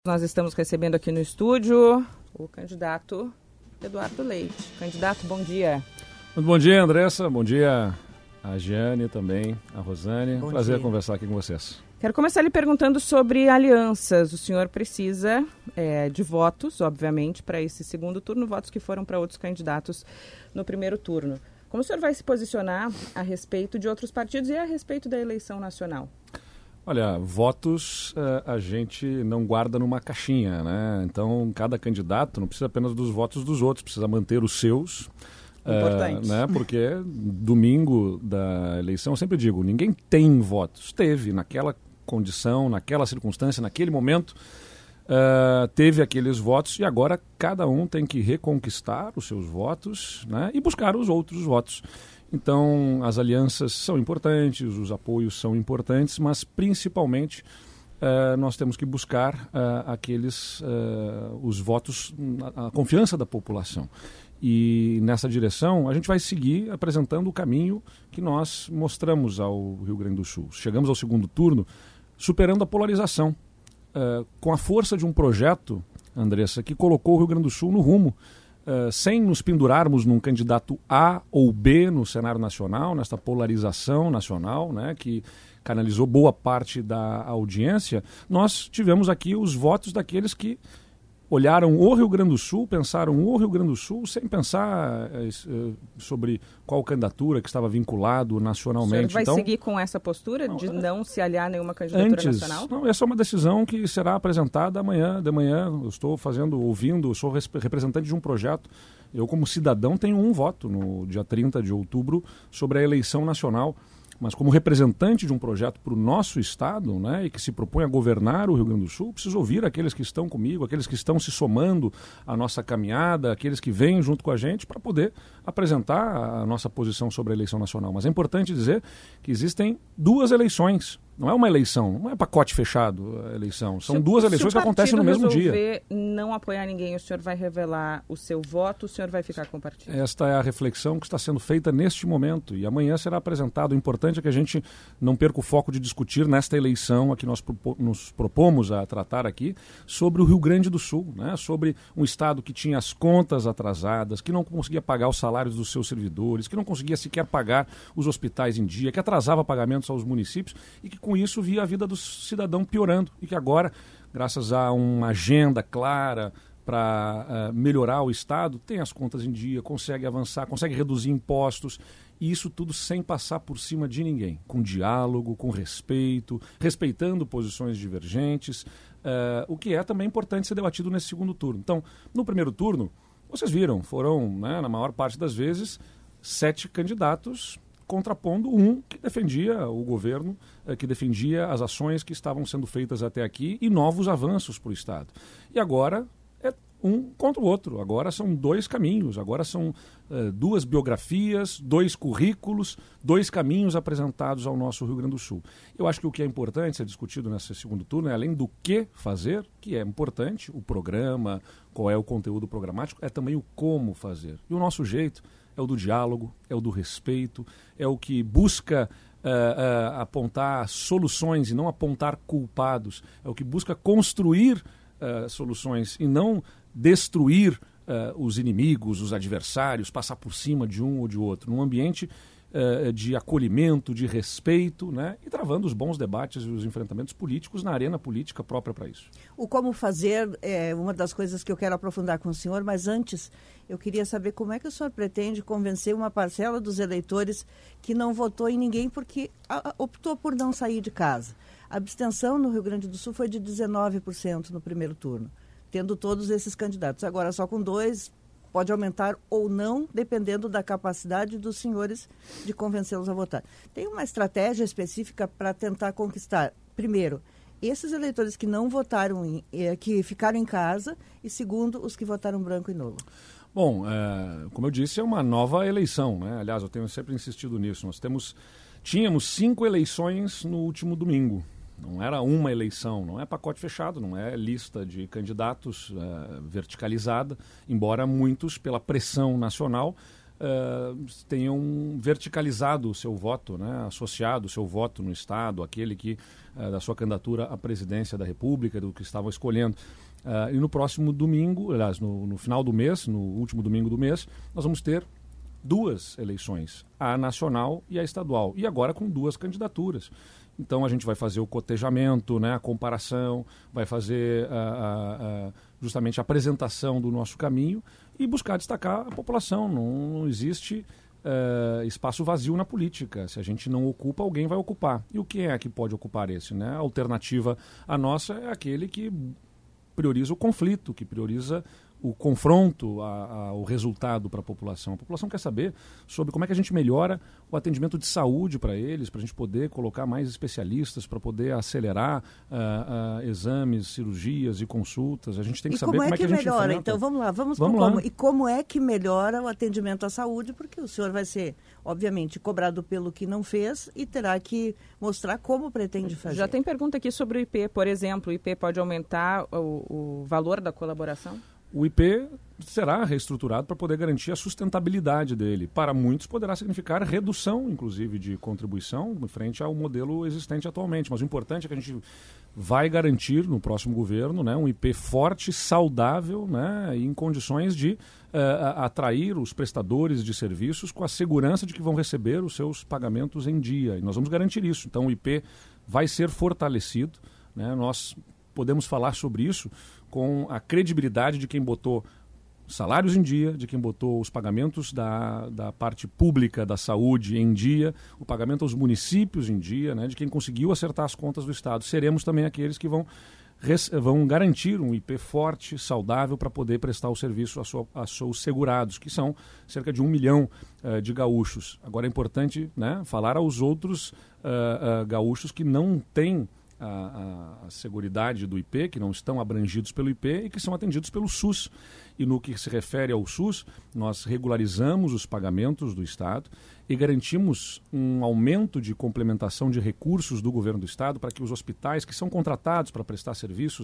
Nós estamos recebendo aqui no estúdio o candidato Eduardo Leite. Candidato, bom dia. Muito bom dia, Andressa. Bom dia a Giane também, a Rosane. Bom Prazer dia. conversar aqui com vocês. Quero começar lhe perguntando sobre alianças. O senhor precisa de votos, obviamente, para esse segundo turno, votos que foram para outros candidatos no primeiro turno. Como o senhor vai se posicionar a respeito de outros partidos e a respeito da eleição nacional? Olha, votos a gente não guarda numa caixinha, né? Então, cada candidato não precisa apenas dos votos dos outros, precisa manter os seus. Importante. Né? Porque domingo da eleição, eu sempre digo, ninguém tem votos. Teve naquela condição, naquela circunstância, naquele momento, teve aqueles votos e agora cada um tem que reconquistar os seus votos, né? E buscar os outros votos. Então, as alianças são importantes, os apoios são importantes, mas principalmente nós temos que buscar os votos, a confiança da população. E nessa direção, a gente vai seguir apresentando o caminho que nós mostramos ao Rio Grande do Sul. Chegamos ao segundo turno superando a polarização, com a força de um projeto, Andressa, que colocou o Rio Grande do Sul no rumo, sem nos pendurarmos num candidato A ou B no cenário nacional, nesta polarização nacional, né, que canalizou boa parte da audiência. Nós tivemos aqui os votos daqueles que olharam o Rio Grande do Sul, pensaram o Rio Grande do Sul, sem pensar sobre qual candidatura que estava vinculado nacionalmente. O senhor vai seguir com essa postura de não se aliar a nenhuma candidatura nacional? Não, essa é uma decisão que será apresentada de manhã. Eu estou sou representante de um projeto. Eu, como cidadão, tenho um voto no dia 30 de outubro sobre a eleição nacional. Mas como representante de um projeto para o nosso estado, né, e que se propõe a governar o Rio Grande do Sul, preciso ouvir aqueles que estão comigo, aqueles que estão se somando à nossa caminhada, aqueles que vêm junto com a gente para poder apresentar a nossa posição sobre a eleição nacional. Mas é importante dizer que existem duas eleições. Não é uma eleição, não é pacote fechado a eleição. São duas eleições que acontecem no mesmo dia. Se o partido resolver não apoiar ninguém, o senhor vai revelar o seu voto, o senhor vai ficar com o partido? Esta é a reflexão que está sendo feita neste momento e amanhã será apresentado. O importante é que a gente não perca o foco de discutir nesta eleição a que nós nos propomos a tratar aqui sobre o Rio Grande do Sul, né? Sobre um estado que tinha as contas atrasadas, que não conseguia pagar os salários dos seus servidores, que não conseguia sequer pagar os hospitais em dia, que atrasava pagamentos aos municípios e que com isso via a vida do cidadão piorando e que agora, graças a uma agenda clara para melhorar o Estado, tem as contas em dia, consegue avançar, consegue reduzir impostos e isso tudo sem passar por cima de ninguém, com diálogo, com respeito, respeitando posições divergentes, o que é também importante ser debatido nesse segundo turno. Então, no primeiro turno, vocês viram, foram, né, na maior parte das vezes, 7 candidatos contrapondo um que defendia o governo, que defendia as ações que estavam sendo feitas até aqui e novos avanços para o Estado. E agora é um contra o outro, agora são 2 caminhos, agora são 2 biografias, 2 currículos, 2 caminhos apresentados ao nosso Rio Grande do Sul. Eu acho que o que é importante ser discutido nesse segundo turno é, além do que fazer, que é importante, o programa, qual é o conteúdo programático, é também o como fazer. E o nosso jeito é o do diálogo, é o do respeito, é o que busca apontar soluções e não apontar culpados, é o que busca construir soluções e não destruir os inimigos, os adversários, passar por cima de um ou de outro, num ambiente de acolhimento, de respeito, né? E travando os bons debates e os enfrentamentos políticos na arena política própria para isso. O como fazer é uma das coisas que eu quero aprofundar com o senhor, mas antes eu queria saber como é que o senhor pretende convencer uma parcela dos eleitores que não votou em ninguém porque optou por não sair de casa. A abstenção no Rio Grande do Sul foi de 19% no primeiro turno, tendo todos esses candidatos. Agora, só com 2, pode aumentar ou não, dependendo da capacidade dos senhores de convencê-los a votar. Tem uma estratégia específica para tentar conquistar, primeiro, esses eleitores que não votaram, que ficaram em casa, e segundo, os que votaram branco e nulo? Bom, como eu disse, é uma nova eleição, né? Aliás, eu tenho sempre insistido nisso. Tínhamos 5 eleições no último domingo. Não era uma eleição, não é pacote fechado, não é lista de candidatos verticalizada, embora muitos, pela pressão nacional, tenham verticalizado o seu voto, né, associado o seu voto no Estado, aquele que da sua candidatura à presidência da República, do que estavam escolhendo. E no próximo domingo, aliás, no final do mês, no último domingo do mês, nós vamos ter 2 eleições, a nacional e a estadual, e agora com 2 candidaturas. Então a gente vai fazer o cotejamento, né, a comparação, vai fazer justamente a apresentação do nosso caminho e buscar destacar a população. Não existe espaço vazio na política. Se a gente não ocupa, alguém vai ocupar. E o que é que pode ocupar esse, né? A alternativa à nossa é aquele que prioriza o conflito, que prioriza o confronto, o resultado para a população. A população quer saber sobre como é que a gente melhora o atendimento de saúde para eles, para a gente poder colocar mais especialistas, para poder acelerar exames, cirurgias e consultas. A gente tem que saber como é que a gente melhora. Enfrenta. Então vamos lá. Como. E como é que melhora o atendimento à saúde? Porque o senhor vai ser, obviamente, cobrado pelo que não fez e terá que mostrar como pretende fazer. Já tem pergunta aqui sobre o IP, por exemplo. O IP pode aumentar o valor da colaboração? O IP será reestruturado para poder garantir a sustentabilidade dele. Para muitos poderá significar redução, inclusive, de contribuição em frente ao modelo existente atualmente. Mas o importante é que a gente vai garantir no próximo governo, né, um IP forte, saudável, né, e em condições de atrair os prestadores de serviços com a segurança de que vão receber os seus pagamentos em dia. E nós vamos garantir isso. Então o IP vai ser fortalecido, né, nós podemos falar sobre isso com a credibilidade de quem botou salários em dia, de quem botou os pagamentos da parte pública da saúde em dia, o pagamento aos municípios em dia, né, de quem conseguiu acertar as contas do Estado. Seremos também aqueles que vão garantir um IP forte, saudável, para poder prestar o serviço a seus segurados, que são cerca de 1 milhão de gaúchos. Agora é importante, né, falar aos outros gaúchos que não têm a seguridade do IP, que não estão abrangidos pelo IP e que são atendidos pelo SUS. E no que se refere ao SUS, nós regularizamos os pagamentos do Estado e garantimos um aumento de complementação de recursos do governo do Estado para que os hospitais que são contratados para prestar serviços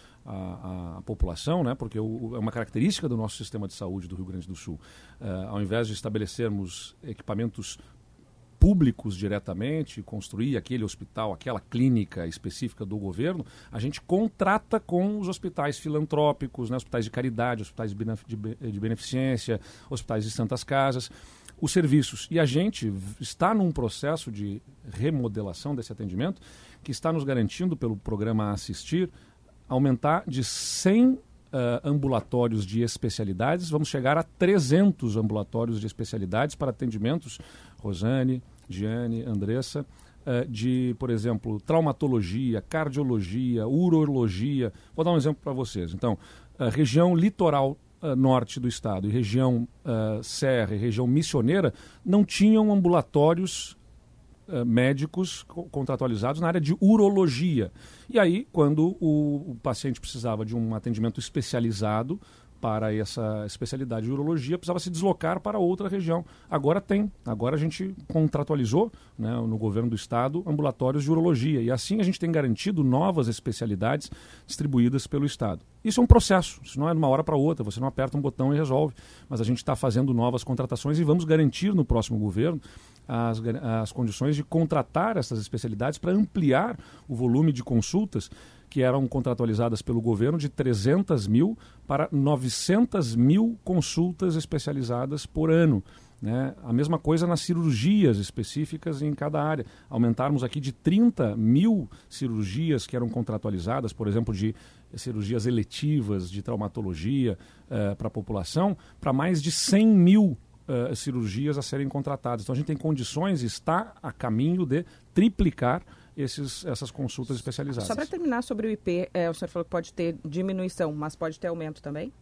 à população, né, porque é uma característica do nosso sistema de saúde do Rio Grande do Sul, ao invés de estabelecermos equipamentos públicos diretamente, construir aquele hospital, aquela clínica específica do governo, a gente contrata com os hospitais filantrópicos, né, hospitais de caridade, hospitais de beneficência, hospitais de santas casas, os serviços. E a gente está num processo de remodelação desse atendimento que está nos garantindo, pelo programa Assistir, aumentar de 100 ambulatórios de especialidades, vamos chegar a 300 ambulatórios de especialidades para atendimentos, Rosane, Giane, Andressa, de, por exemplo, traumatologia, cardiologia, urologia. Vou dar um exemplo para vocês. Então, região litoral norte do estado e região serra e região missioneira não tinham ambulatórios médicos contratualizados na área de urologia. E aí, quando o paciente precisava de um atendimento especializado para essa especialidade de urologia, precisava se deslocar para outra região. Agora tem. Agora a gente contratualizou, né, no governo do estado, ambulatórios de urologia. E assim a gente tem garantido novas especialidades distribuídas pelo estado. Isso é um processo. Isso não é de uma hora para outra. Você não aperta um botão e resolve. Mas a gente está fazendo novas contratações e vamos garantir no próximo governo as condições de contratar essas especialidades para ampliar o volume de consultas que eram contratualizadas pelo governo de 300 mil para 900 mil consultas especializadas por ano. Né? A mesma coisa nas cirurgias específicas em cada área. Aumentarmos aqui de 30 mil cirurgias que eram contratualizadas, por exemplo, de cirurgias eletivas, de traumatologia para a população, para mais de 100 mil cirurgias a serem contratadas. Então a gente tem condições e está a caminho de triplicar essas consultas especializadas. Só para terminar sobre o IP, o senhor falou que pode ter diminuição, mas pode ter aumento também?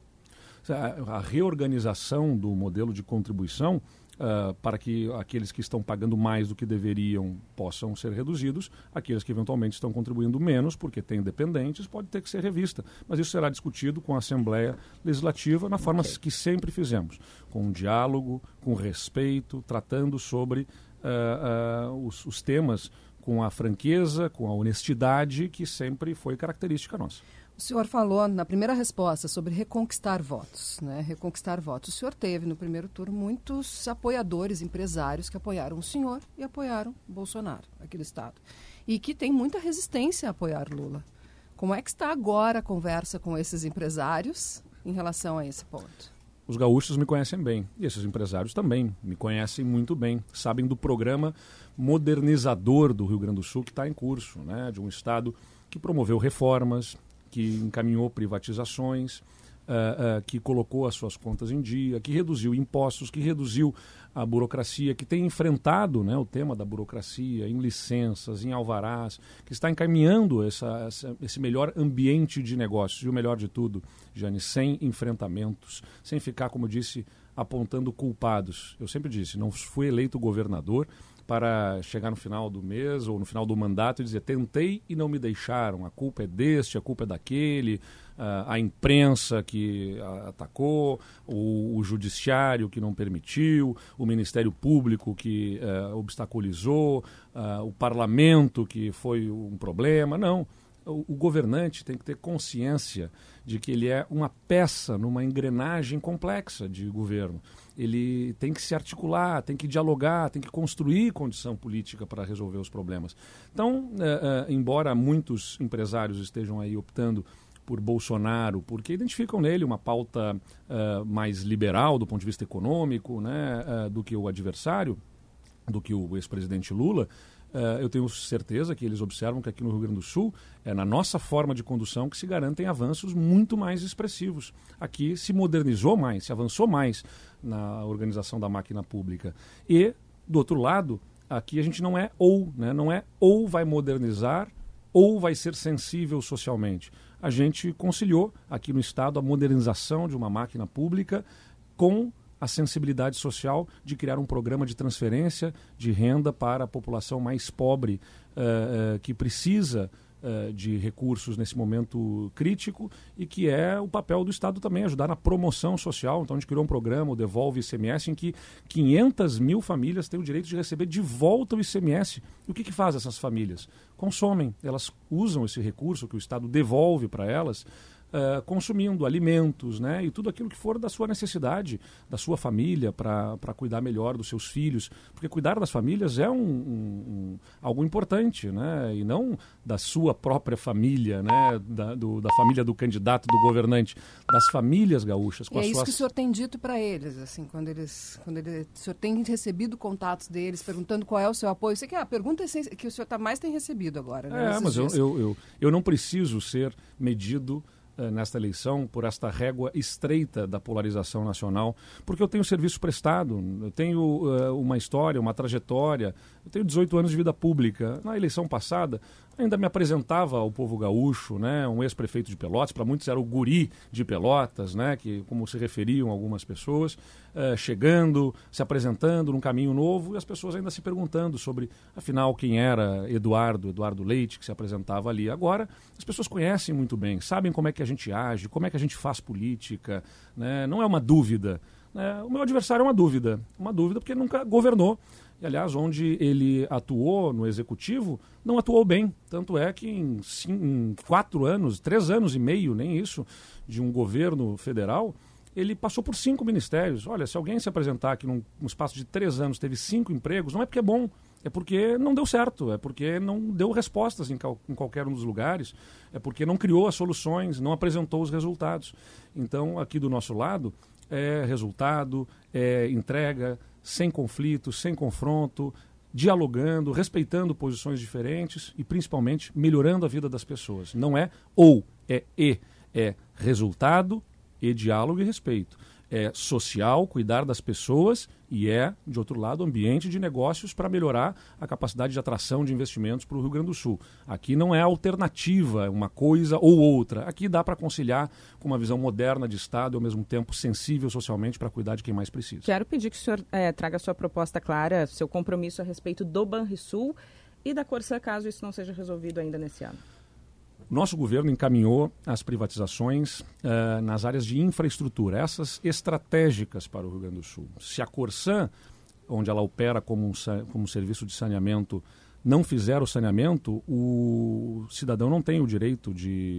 A reorganização do modelo de contribuição para que aqueles que estão pagando mais do que deveriam possam ser reduzidos, aqueles que eventualmente estão contribuindo menos porque têm dependentes, pode ter que ser revista. Mas isso será discutido com a Assembleia Legislativa na forma que sempre fizemos, com um diálogo, com respeito, tratando sobre os temas com a franqueza, com a honestidade que sempre foi característica nossa. O senhor falou na primeira resposta sobre reconquistar votos, né? Reconquistar votos. O senhor teve no primeiro turno muitos apoiadores, empresários que apoiaram o senhor e apoiaram Bolsonaro aqui no estado. E que tem muita resistência a apoiar Lula. Como é que está agora a conversa com esses empresários em relação a esse ponto? Os gaúchos me conhecem bem e esses empresários também me conhecem muito bem. Sabem do programa modernizador do Rio Grande do Sul que está em curso, né? De um estado que promoveu reformas, que encaminhou privatizações, que colocou as suas contas em dia, que reduziu impostos, que reduziu a burocracia, que tem enfrentado, né, o tema da burocracia em licenças, em alvarás, que está encaminhando esse melhor ambiente de negócios. E o melhor de tudo, Jane, sem enfrentamentos, sem ficar, como eu disse, apontando culpados. Eu sempre disse, não fui eleito governador para chegar no final do mês ou no final do mandato e dizer tentei e não me deixaram, a culpa é deste, a culpa é daquele, a imprensa que atacou, o judiciário que não permitiu, o Ministério Público que obstaculizou, o parlamento que foi um problema. Não. O governante tem que ter consciência de que ele é uma peça numa engrenagem complexa de governo. Ele tem que se articular, tem que dialogar, tem que construir condição política para resolver os problemas. Então, embora muitos empresários estejam aí optando por Bolsonaro, porque identificam nele uma pauta mais liberal do ponto de vista econômico, né, do que o adversário, do que o ex-presidente Lula, eu tenho certeza que eles observam que aqui no Rio Grande do Sul é na nossa forma de condução que se garantem avanços muito mais expressivos. Aqui se modernizou mais, se avançou mais na organização da máquina pública. E, do outro lado, aqui a gente não é ou, né? Não é ou vai modernizar ou vai ser sensível socialmente. A gente conciliou aqui no Estado a modernização de uma máquina pública com a sensibilidade social de criar um programa de transferência de renda para a população mais pobre, que precisa de recursos nesse momento crítico e que é o papel do Estado também ajudar na promoção social. Então a gente criou um programa, o Devolve ICMS, em que 500 mil famílias têm o direito de receber de volta o ICMS. E o que faz essas famílias? Consomem, elas usam esse recurso que o Estado devolve para elas, consumindo alimentos, né, e tudo aquilo que for da sua necessidade, da sua família, para cuidar melhor dos seus filhos. Porque cuidar das famílias é algo importante, né, e não da sua própria família, né, da família do candidato, do governante, das famílias gaúchas. Com isso que o senhor tem dito para eles, assim, quando o senhor tem recebido contatos deles, perguntando qual é o seu apoio. Isso aqui é a pergunta que o senhor mais tem recebido agora. Né, mas eu não preciso ser medido nesta eleição por esta régua estreita da polarização nacional, porque eu tenho serviço prestado, eu tenho uma história, uma trajetória, eu tenho 18 anos de vida pública. Na eleição passada, ainda me apresentava ao povo gaúcho, né, um ex-prefeito de Pelotas, para muitos era o guri de Pelotas, né, que, como se referiam algumas pessoas, chegando, se apresentando num caminho novo, e as pessoas ainda se perguntando sobre, afinal, quem era Eduardo Leite, que se apresentava ali. Agora, as pessoas conhecem muito bem, sabem como é que a gente age, como é que a gente faz política, né, não é uma dúvida. O meu adversário é uma dúvida porque nunca governou. E, aliás, onde ele atuou no executivo, não atuou bem. Tanto é que em 4 anos, 3 anos e meio, nem isso, de um governo federal, ele passou por 5 ministérios. Olha, se alguém se apresentar aqui num espaço de 3 anos, teve 5 empregos, não é porque é bom, é porque não deu certo, é porque não deu respostas em qualquer um dos lugares, é porque não criou as soluções, não apresentou os resultados. Então, aqui do nosso lado, é resultado, é entrega, sem conflito, sem confronto, dialogando, respeitando posições diferentes e, principalmente, melhorando a vida das pessoas. Não é ou, é e. É resultado e diálogo e respeito. É social, cuidar das pessoas, e é, de outro lado, ambiente de negócios para melhorar a capacidade de atração de investimentos para o Rio Grande do Sul. Aqui não é alternativa, uma coisa ou outra. Aqui dá para conciliar com uma visão moderna de Estado e, ao mesmo tempo, sensível socialmente para cuidar de quem mais precisa. Quero pedir que o senhor traga a sua proposta clara, seu compromisso a respeito do Banrisul e da Corsã, caso isso não seja resolvido ainda nesse ano. Nosso governo encaminhou as privatizações nas áreas de infraestrutura, essas estratégicas para o Rio Grande do Sul. Se a Corsã, onde ela opera como serviço de saneamento, não fizer o saneamento, o cidadão não tem o direito de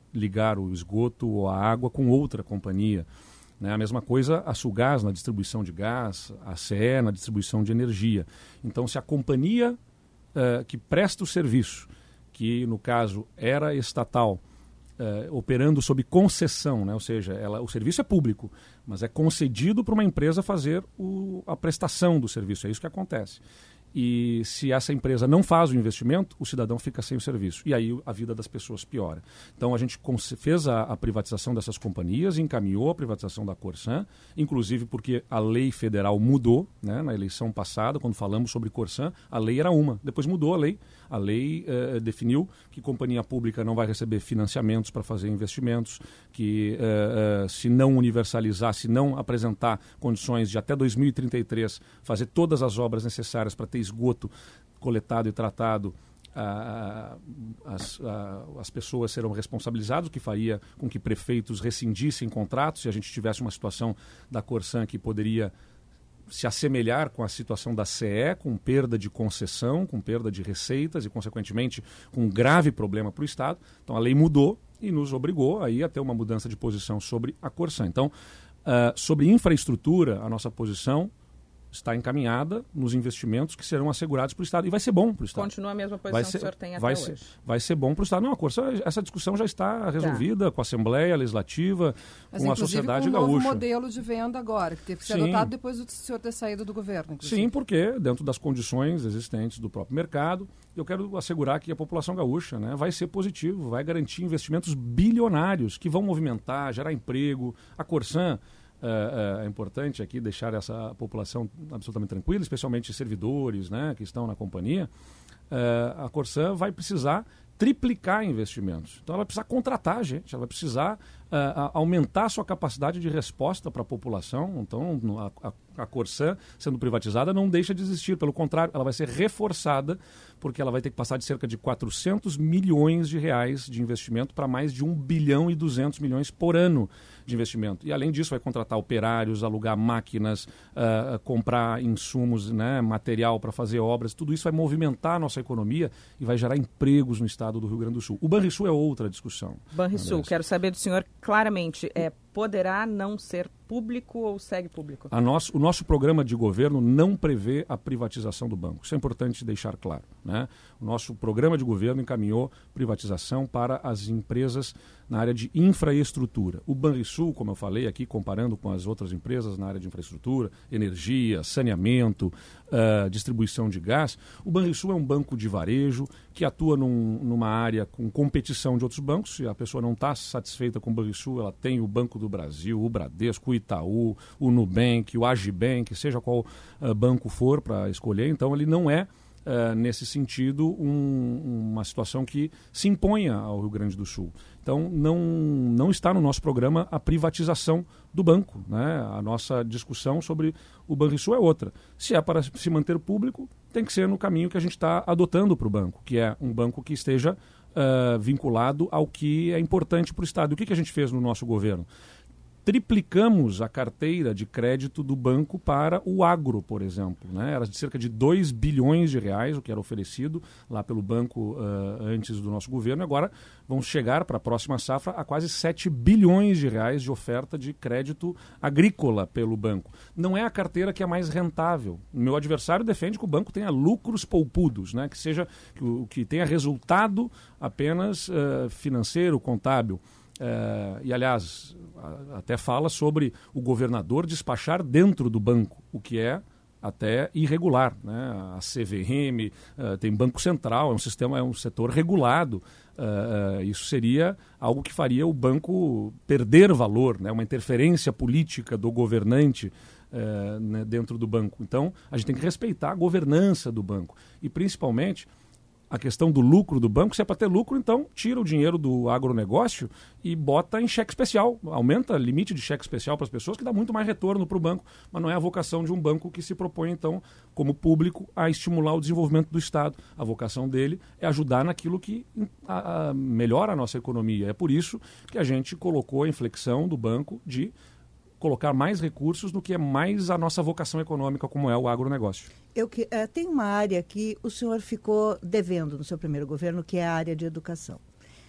ligar o esgoto ou a água com outra companhia. Né? A mesma coisa a Sulgás na distribuição de gás, a CE na distribuição de energia. Então, se a companhia que presta o serviço, que no caso era estatal, operando sob concessão, né? Ou seja, o serviço é público, mas é concedido para uma empresa fazer a prestação do serviço, é isso que acontece. E se essa empresa não faz o investimento, o cidadão fica sem o serviço. E aí a vida das pessoas piora. Então a gente fez a privatização dessas companhias, encaminhou a privatização da Corsan, inclusive porque a lei federal mudou, né, na eleição passada, quando falamos sobre Corsan, a lei era uma. Depois mudou a lei. A lei definiu que companhia pública não vai receber financiamentos para fazer investimentos, que se não universalizar, se não apresentar condições de até 2033 fazer todas as obras necessárias para ter esgoto coletado e tratado, as pessoas serão responsabilizadas, o que faria com que prefeitos rescindissem contratos, se a gente tivesse uma situação da Corsan que poderia se assemelhar com a situação da CE, com perda de concessão, com perda de receitas e, consequentemente, com um grave problema para o Estado. Então, a lei mudou e nos obrigou aí a ter uma mudança de posição sobre a Corsan. Então, sobre infraestrutura, a nossa posição está encaminhada nos investimentos que serão assegurados para o Estado. E vai ser bom para o Estado. Continua a mesma posição que o senhor tem até hoje. Vai ser bom para o Estado. Não, a Corsan, essa discussão já está resolvida com a Assembleia Legislativa, mas, com a sociedade com gaúcha. Mas novo modelo de venda agora, que teve que ser adotado depois do senhor ter saído do governo. Inclusive. Sim, porque dentro das condições existentes do próprio mercado, eu quero assegurar que a população gaúcha, né, vai ser positivo, vai garantir investimentos bilionários que vão movimentar, gerar emprego. A Corsan... É importante aqui deixar essa população absolutamente tranquila, especialmente servidores, né, que estão na companhia. A Corsan vai precisar triplicar investimentos. Então ela vai precisar contratar gente, ela vai precisar aumentar a sua capacidade de resposta para a população. Então a Corsan, sendo privatizada, não deixa de existir. Pelo contrário, ela vai ser reforçada, porque ela vai ter que passar de cerca de 400 milhões de reais de investimento para mais de 1 bilhão e 200 milhões por ano de investimento. E além disso vai contratar operários, alugar máquinas, comprar insumos, né, material para fazer obras. Tudo isso vai movimentar a nossa economia e vai gerar empregos no estado do Rio Grande do Sul. O Banrisul é outra discussão. Banrisul, quero saber do senhor claramente, poderá não ser público ou segue público? O nosso programa de governo não prevê a privatização do banco. Isso é importante deixar claro, né? O nosso programa de governo encaminhou privatização para as empresas na área de infraestrutura. O Banrisul, como eu falei aqui, comparando com as outras empresas na área de infraestrutura, energia, saneamento, distribuição de gás, o Banrisul é um banco de varejo que atua numa área com competição de outros bancos. Se a pessoa não está satisfeita com o Banrisul, ela tem o Banco do Brasil, o Bradesco, o Itaú, o Nubank, o Agibank, seja qual banco for para escolher. Então, ele não é, nesse sentido, uma situação que se imponha ao Rio Grande do Sul. Então, não está no nosso programa a privatização do banco, né? A nossa discussão sobre o Banrisul é outra. Se é para se manter público, tem que ser no caminho que a gente está adotando para o banco, que é um banco que esteja vinculado ao que é importante para o Estado. O que a gente fez no nosso governo? Triplicamos a carteira de crédito do banco para o agro, por exemplo, né? Era de cerca de 2 bilhões de reais, o que era oferecido lá pelo banco antes do nosso governo. Agora vamos chegar para a próxima safra a quase 7 bilhões de reais de oferta de crédito agrícola pelo banco. Não é a carteira que é mais rentável. Meu adversário defende que o banco tenha lucros poupudos, né? Que tenha resultado apenas financeiro, contábil. E, aliás, até fala sobre o governador despachar dentro do banco, o que é até irregular, né? A CVM tem Banco Central, é um setor regulado. Isso seria algo que faria o banco perder valor, né? Uma interferência política do governante né, dentro do banco. Então, a gente tem que respeitar a governança do banco e, principalmente, a questão do lucro do banco. Se é para ter lucro, então tira o dinheiro do agronegócio e bota em cheque especial. Aumenta o limite de cheque especial para as pessoas, que dá muito mais retorno para o banco. Mas não é a vocação de um banco que se propõe, então, como público, a estimular o desenvolvimento do Estado. A vocação dele é ajudar naquilo que melhora a nossa economia. É por isso que a gente colocou a inflexão do banco de colocar mais recursos no que é mais a nossa vocação econômica, como é o agronegócio. Tem uma área que o senhor ficou devendo no seu primeiro governo, que é a área de educação.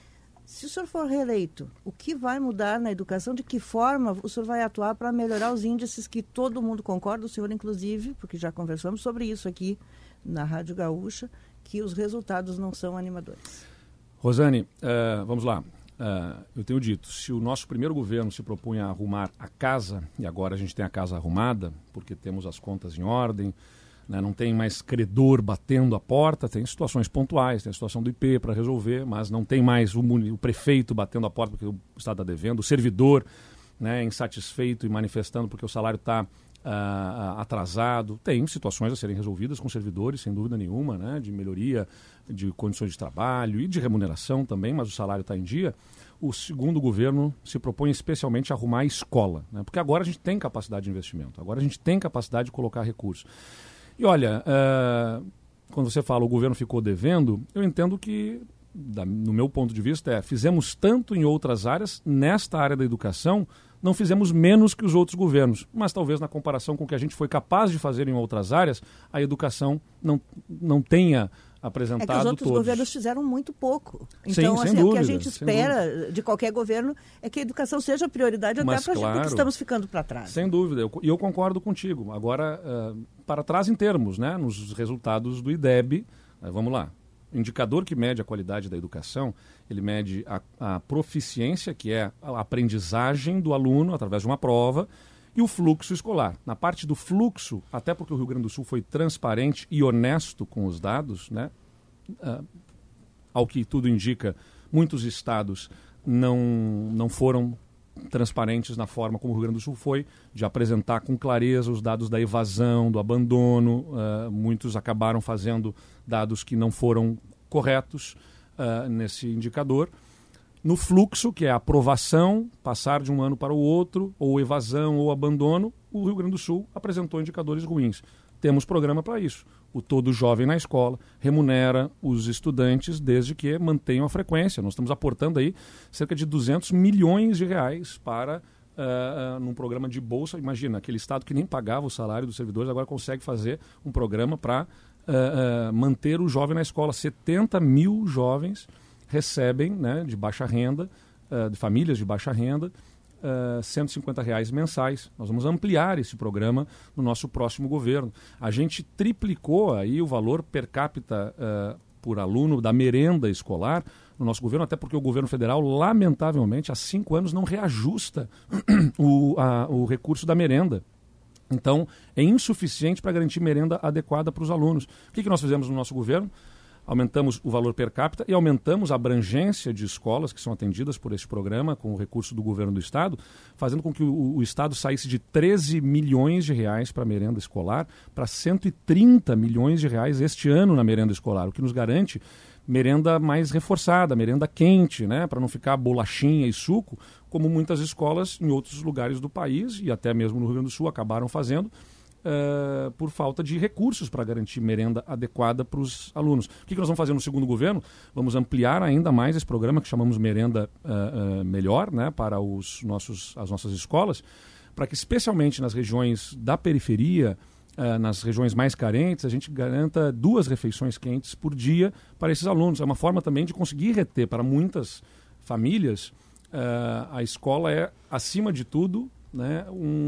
Se o senhor for reeleito, o que vai mudar na educação? De que forma o senhor vai atuar para melhorar os índices que todo mundo concorda, o senhor inclusive, porque já conversamos sobre isso aqui na Rádio Gaúcha, que os resultados não são animadores. Rosane, vamos lá. Eu tenho dito, se o nosso primeiro governo se propunha a arrumar a casa, e agora a gente tem a casa arrumada, porque temos as contas em ordem, né, não tem mais credor batendo a porta, tem situações pontuais, tem a situação do IP para resolver, mas não tem mais o prefeito batendo a porta porque o Estado está devendo, o servidor, né, insatisfeito e manifestando porque o salário está atrasado. Tem situações a serem resolvidas com servidores, sem dúvida nenhuma, né, de melhoria de condições de trabalho e de remuneração também, mas o salário está em dia. O segundo governo se propõe especialmente a arrumar a escola, né, porque agora a gente tem capacidade de investimento, agora a gente tem capacidade de colocar recursos. E olha, quando você fala o governo ficou devendo, eu entendo que, no meu ponto de vista, fizemos tanto em outras áreas, nesta área da educação, não fizemos menos que os outros governos, mas talvez na comparação com o que a gente foi capaz de fazer em outras áreas, a educação não tenha apresentado todos. É que os outros governos fizeram muito pouco. Então, sim, assim, dúvida, o que a gente espera de qualquer governo é que a educação seja prioridade, até porque estamos ficando para trás. Sem dúvida, e eu concordo contigo. Agora, para trás em termos, né, nos resultados do IDEB, vamos lá. O indicador que mede a qualidade da educação, ele mede a proficiência, que é a aprendizagem do aluno através de uma prova, e o fluxo escolar. Na parte do fluxo, até porque o Rio Grande do Sul foi transparente e honesto com os dados, né? Ao que tudo indica, muitos estados não foram transparentes na forma como o Rio Grande do Sul foi, de apresentar com clareza os dados da evasão, do abandono. Muitos acabaram fazendo dados que não foram corretos nesse indicador. No fluxo, que é a aprovação, passar de um ano para o outro, ou evasão ou abandono, o Rio Grande do Sul apresentou indicadores ruins. Temos programa para isso. O Todo Jovem na Escola remunera os estudantes desde que mantenham a frequência. Nós estamos aportando aí cerca de 200 milhões de reais para num programa de bolsa. Imagina, aquele estado que nem pagava o salário dos servidores agora consegue fazer um programa para manter o jovem na escola. 70 mil jovens recebem, né, de baixa renda, de famílias de baixa renda, R$150 mensais. Nós vamos ampliar esse programa no nosso próximo governo. A gente triplicou aí o valor per capita por aluno da merenda escolar no nosso governo, até porque o governo federal, lamentavelmente, há 5 anos não reajusta o recurso da merenda. Então, é insuficiente para garantir merenda adequada para os alunos. O que nós fizemos no nosso governo? Aumentamos o valor per capita e aumentamos a abrangência de escolas que são atendidas por esse programa com o recurso do governo do Estado, fazendo com que o Estado saísse de 13 milhões de reais para a merenda escolar para 130 milhões de reais este ano na merenda escolar, o que nos garante merenda mais reforçada, merenda quente, né, para não ficar bolachinha e suco, como muitas escolas em outros lugares do país e até mesmo no Rio Grande do Sul acabaram fazendo, por falta de recursos para garantir merenda adequada para os alunos. O que nós vamos fazer no segundo governo? Vamos ampliar ainda mais esse programa que chamamos Merenda Melhor, né, para as nossas escolas, para que especialmente nas regiões da periferia, nas regiões mais carentes, a gente garanta 2 refeições quentes por dia para esses alunos. É uma forma também de conseguir reter para muitas famílias. A escola é, acima de tudo, né,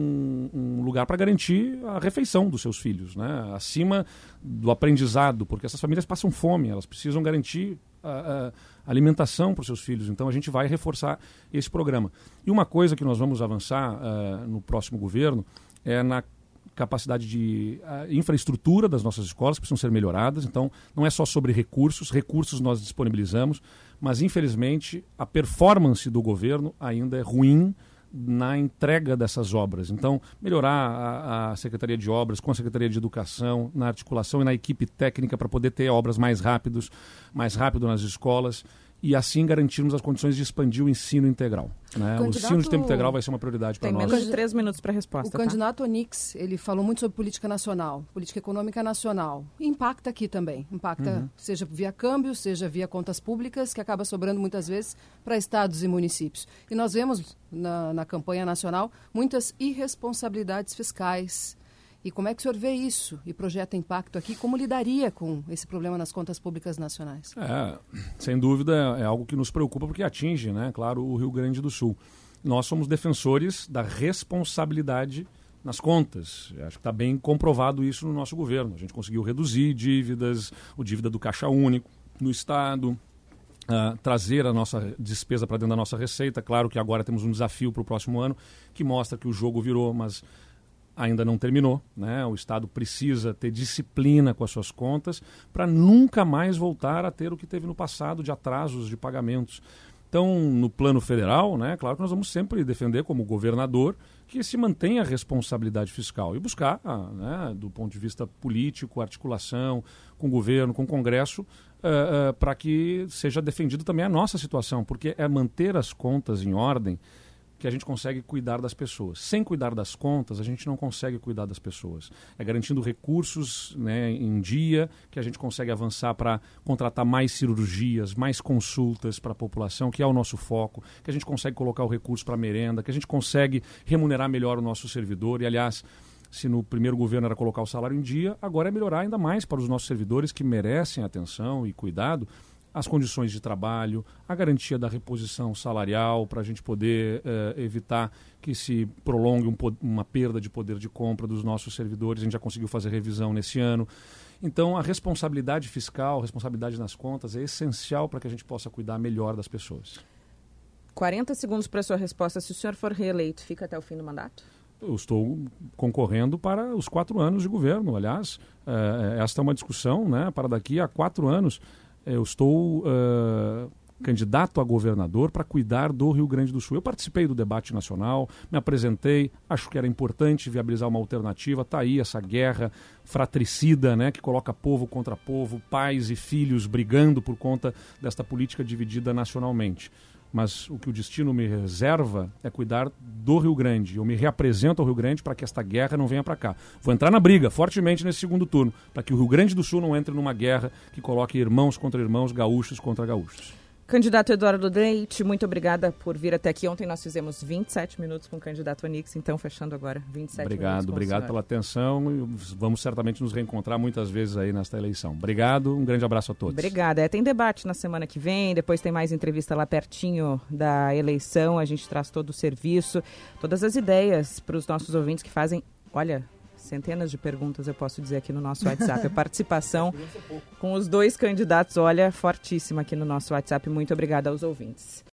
um lugar para garantir a refeição dos seus filhos, né, acima do aprendizado, porque essas famílias passam fome, elas precisam garantir a alimentação para os seus filhos. Então a gente vai reforçar esse programa. E uma coisa que nós vamos avançar no próximo governo é na capacidade de infraestrutura das nossas escolas, que precisam ser melhoradas. Então não é só sobre recursos nós disponibilizamos, mas infelizmente a performance do governo ainda é ruim na entrega dessas obras. Então, melhorar a Secretaria de Obras com a Secretaria de Educação, na articulação e na equipe técnica para poder ter obras mais rápido nas escolas e assim garantirmos as condições de expandir o ensino integral. Né? O ensino de tempo integral vai ser uma prioridade para nós. Tem menos de 3 minutos para a resposta. O candidato Onix, ele falou muito sobre política nacional, política econômica nacional. E impacta aqui também. Impacta, seja via câmbio, seja via contas públicas, que acaba sobrando muitas vezes para estados e municípios. E nós vemos na campanha nacional muitas irresponsabilidades fiscais. E como é que o senhor vê isso e projeta impacto aqui? Como lidaria com esse problema nas contas públicas nacionais? Sem dúvida é algo que nos preocupa porque atinge, né, claro, o Rio Grande do Sul. Nós somos defensores da responsabilidade nas contas. Acho que está bem comprovado isso no nosso governo. A gente conseguiu reduzir dívidas, o dívida do Caixa Único no Estado, trazer a nossa despesa para dentro da nossa receita. Claro que agora temos um desafio para o próximo ano que mostra que o jogo virou, mas ainda não terminou, né? O Estado precisa ter disciplina com as suas contas para nunca mais voltar a ter o que teve no passado de atrasos de pagamentos. Então, no plano federal, né, claro que nós vamos sempre defender como governador que se mantenha a responsabilidade fiscal e buscar, né, do ponto de vista político, articulação com o governo, com o Congresso, para que seja defendida também a nossa situação, porque é manter as contas em ordem que a gente consegue cuidar das pessoas. Sem cuidar das contas, a gente não consegue cuidar das pessoas. É garantindo recursos, né, em dia que a gente consegue avançar para contratar mais cirurgias, mais consultas para a população, que é o nosso foco, que a gente consegue colocar o recurso para merenda, que a gente consegue remunerar melhor o nosso servidor. E, aliás, se no primeiro governo era colocar o salário em dia, agora é melhorar ainda mais para os nossos servidores que merecem atenção e cuidado, as condições de trabalho, a garantia da reposição salarial para a gente poder evitar que se prolongue uma perda de poder de compra dos nossos servidores. A gente já conseguiu fazer revisão nesse ano. Então, a responsabilidade fiscal, a responsabilidade nas contas é essencial para que a gente possa cuidar melhor das pessoas. 40 segundos para a sua resposta. Se o senhor for reeleito, fica até o fim do mandato? Eu estou concorrendo para os 4 anos de governo. Aliás, esta é uma discussão, né, para daqui a 4 anos. Eu estou candidato a governador para cuidar do Rio Grande do Sul. Eu participei do debate nacional, me apresentei, acho que era importante viabilizar uma alternativa. Está aí essa guerra fratricida, né, que coloca povo contra povo, pais e filhos brigando por conta desta política dividida nacionalmente. Mas o que o destino me reserva é cuidar do Rio Grande. Eu me reapresento ao Rio Grande para que esta guerra não venha para cá. Vou entrar na briga fortemente nesse segundo turno, para que o Rio Grande do Sul não entre numa guerra que coloque irmãos contra irmãos, gaúchos contra gaúchos. Candidato Eduardo Leite, muito obrigada por vir até aqui. Ontem nós fizemos 27 minutos com o candidato Onix, então fechando agora 27 minutos. Obrigado pela atenção e vamos certamente nos reencontrar muitas vezes aí nesta eleição. Obrigado, um grande abraço a todos. Obrigada. Tem debate na semana que vem, depois tem mais entrevista lá pertinho da eleição. A gente traz todo o serviço, todas as ideias para os nossos ouvintes que fazem, olha, centenas de perguntas, eu posso dizer, aqui no nosso WhatsApp. A participação com os 2 candidatos, olha, fortíssima aqui no nosso WhatsApp. Muito obrigada aos ouvintes.